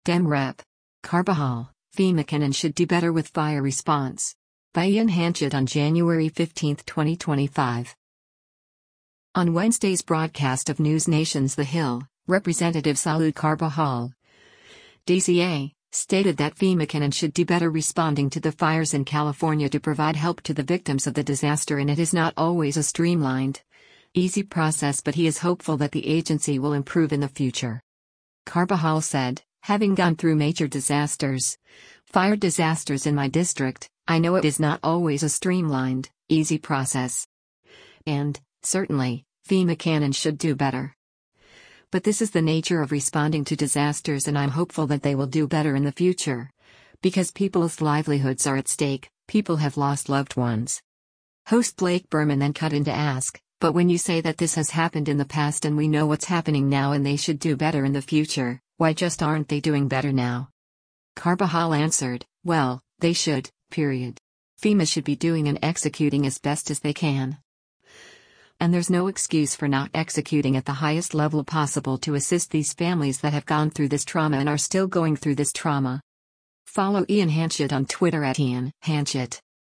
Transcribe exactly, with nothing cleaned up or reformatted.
Dem Rep. Carbajal, FEMA can and should do better with fire response. By Ian Hanchett on January fifteenth, twenty twenty-five. On Wednesday's broadcast of News Nation's The Hill, Representative Salud Carbajal, D C A, stated that FEMA can and should do better responding to the fires in California to provide help to the victims of the disaster, and it is not always a streamlined, easy process, but he is hopeful that the agency will improve in the future. Carbajal said, "Having gone through major disasters, fire disasters in my district, I know it is not always a streamlined, easy process. And, certainly, FEMA can and should do better. But this is the nature of responding to disasters, and I'm hopeful that they will do better in the future. Because people's livelihoods are at stake, people have lost loved ones." Host Blake Berman then cut in to ask, "But when you say that this has happened in the past and we know what's happening now and they should do better in the future, why just aren't they doing better now?" Carbajal answered, "Well, they should, period. FEMA should be doing and executing as best as they can. And there's no excuse for not executing at the highest level possible to assist these families that have gone through this trauma and are still going through this trauma." Follow Ian Hanchett on Twitter at Ian Hanchett.